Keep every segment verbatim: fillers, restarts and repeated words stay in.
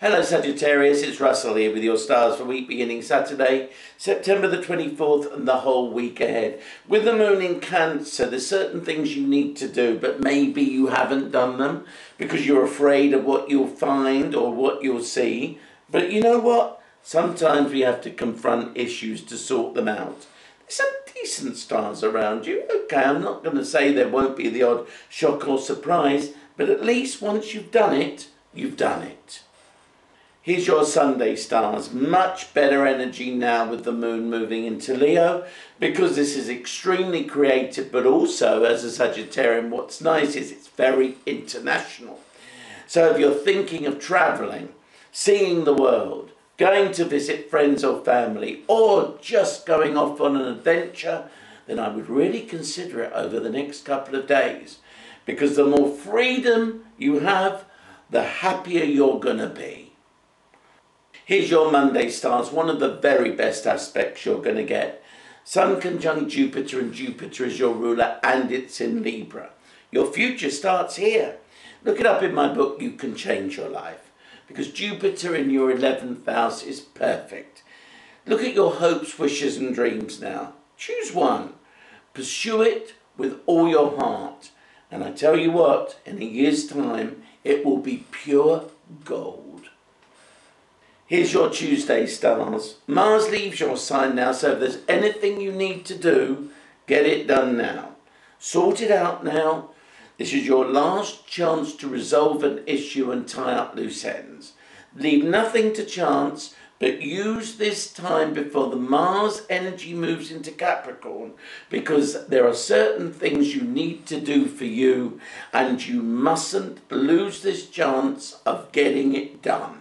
Hello Sagittarius, it's Russell here with your stars for week beginning Saturday, September the twenty-fourth and the whole week ahead. With the moon in Cancer, there's certain things you need to do, but maybe you haven't done them because you're afraid of what you'll find or what you'll see. But you know what? Sometimes we have to confront issues to sort them out. There's some decent stars around you. Okay, I'm not going to say there won't be the odd shock or surprise, but at least once you've done it, you've done it. Here's your Sunday stars. Much better energy now with the moon moving into Leo, because this is extremely creative, but also as a Sagittarian, what's nice is it's very international. So if you're thinking of traveling, seeing the world, going to visit friends or family, or just going off on an adventure, then I would really consider it over the next couple of days, because the more freedom you have, the happier you're going to be. Here's your Monday stars, one of the very best aspects you're going to get. Sun conjunct Jupiter, and Jupiter is your ruler, and it's in Libra. Your future starts here. Look it up in my book, You Can Change Your Life, because Jupiter in your eleventh house is perfect. Look at your hopes, wishes and dreams now. Choose one. Pursue it with all your heart. And I tell you what, in a year's time, it will be pure gold. Here's your Tuesday stars. Mars leaves your sign now, so if there's anything you need to do, get it done now. Sort it out now. This is your last chance to resolve an issue and tie up loose ends. Leave nothing to chance, but use this time before the Mars energy moves into Capricorn, because there are certain things you need to do for you, and you mustn't lose this chance of getting it done.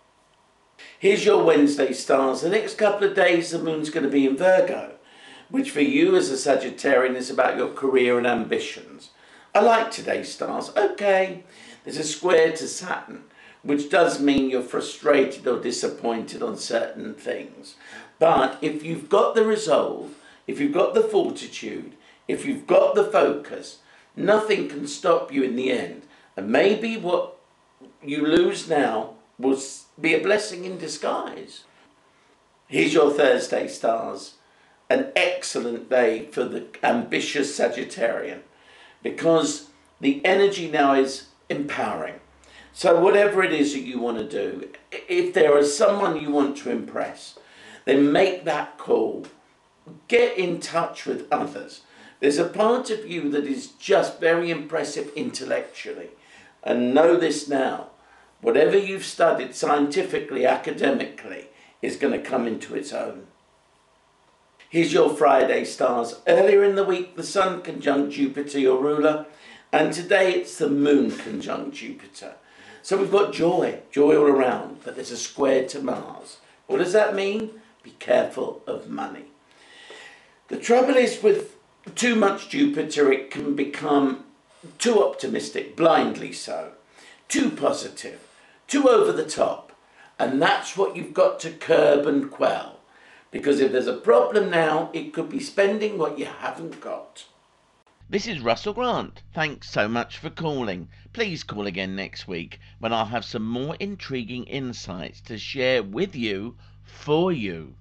Here's your Wednesday stars. The next couple of days the moon's going to be in Virgo, which for you as a Sagittarian is about your career and ambitions. I like today's stars. Okay, there's a square to Saturn, which does mean you're frustrated or disappointed on certain things. But if you've got the resolve, if you've got the fortitude, if you've got the focus, nothing can stop you in the end. And maybe what you lose now will be a blessing in disguise. Here's your Thursday stars. An excellent day for the ambitious Sagittarian, because the energy now is empowering. So whatever it is that you want to do, if there is someone you want to impress, then make that call. Get in touch with others. There's a part of you that is just very impressive intellectually. And know this now. Whatever you've studied scientifically, academically, is going to come into its own. Here's your Friday stars. Earlier in the week, the Sun conjunct Jupiter, your ruler, and today it's the Moon conjunct Jupiter. So we've got joy, joy all around, but there's a square to Mars. What does that mean? Be careful of money. The trouble is with too much Jupiter, it can become too optimistic, blindly so, too positive, too over the top, and that's what you've got to curb and quell, because if there's a problem now, it could be spending what you haven't got. This is Russell Grant. Thanks so much for calling. Please call again next week when I'll have some more intriguing insights to share with you, for you.